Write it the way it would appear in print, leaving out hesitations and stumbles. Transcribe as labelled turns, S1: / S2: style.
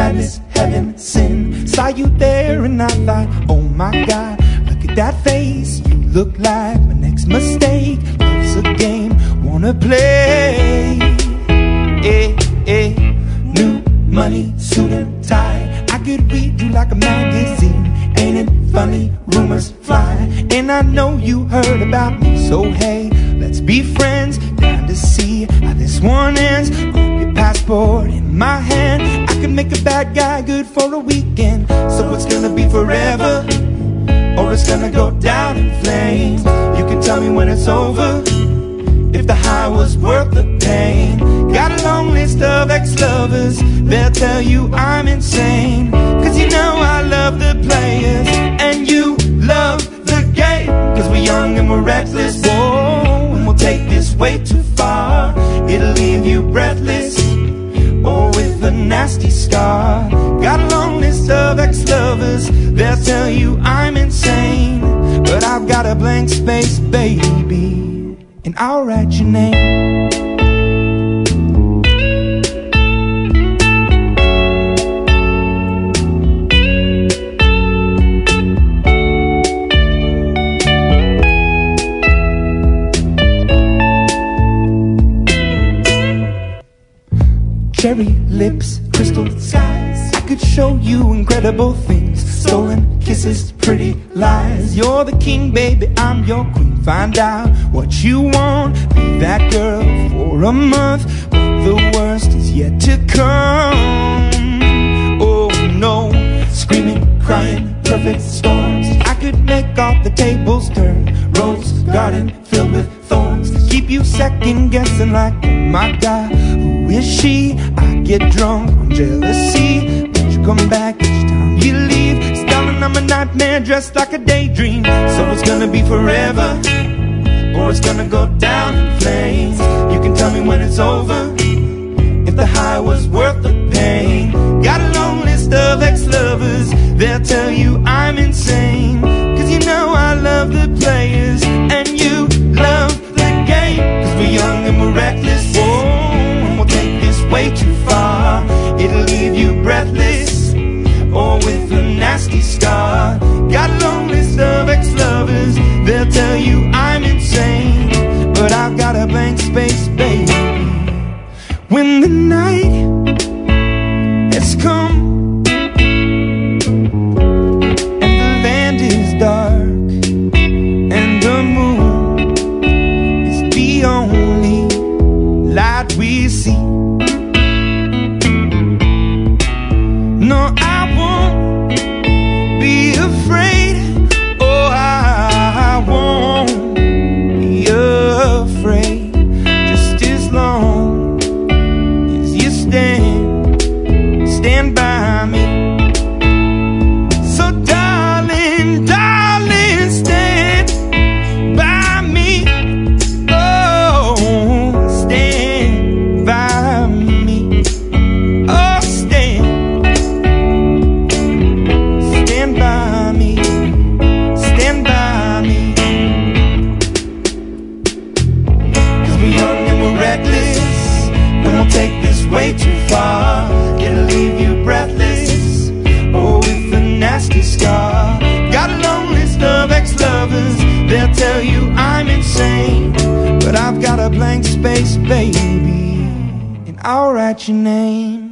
S1: madness, heaven, sin. Saw you there and I thought, oh my God, look at that face. You look like my next mistake. Love's a game, wanna play. New money, suit and tie. I could read you like a magazine. Ain't it funny, rumors fly. And I know you heard about me, so hey, let's be friends. Down to see how this one ends. Put your passport in my hand. I could make a bad guy good for a weekend. So it's gonna be forever, or it's gonna go down in flames. You can tell me when it's over, if the high was worth the pain. Got a long list of ex-lovers, they'll tell you I'm insane. Cause you know I love the players, and you love the game. Cause we're young and we're reckless, whoa, and we'll take this way too far. It'll leave you breathless, or with a nasty scar. Got a long list of ex-lovers, they'll tell you I'm insane. But I've got a blank space, baby, and I'll write your name. Cherry lips, crystal skies. I could show you incredible things. Stolen kisses, pretty lies. You're the king, baby, I'm your queen. Find out what you want. Be that girl for a month, but the worst is yet to come. Oh no, screaming, crying, perfect storms. I could make all the tables turn. Rose garden filled with thorns. Keep you second guessing like, oh my God, who is she? I get drunk on jealousy, but you come back each time you leave. Darling, I'm a nightmare dressed like a daydream. So it's gonna be forever, or it's gonna go down in flames. You can tell me when it's over, if the high was worth the pain. Got a long list of ex-lovers, they'll tell you I'm insane. Cause you know I love the players, and you love the game. Cause we're young and we're reckless, whoa, and we'll take this way too far. It'll leave you breathless, or with a nasty scar. Got a long list of ex-lovers, they'll tell you I'm insane. But I've got a blank space, baby. When the night has come and the land is dark and the moon is the only light we see, no, I won't be afraid. Oh, I won't be afraid, just as long as you stand by me. So darling, darling, stand by me. Oh, stand by me. Oh, stand by me, stand by me. Cause we're young and we're reckless, and we'll take this way too far. It'll leave you breathless, or with a nasty scar. Got a long list of ex-lovers, they'll tell you I'm insane. But I've got a blank space, baby, and I'll write your name.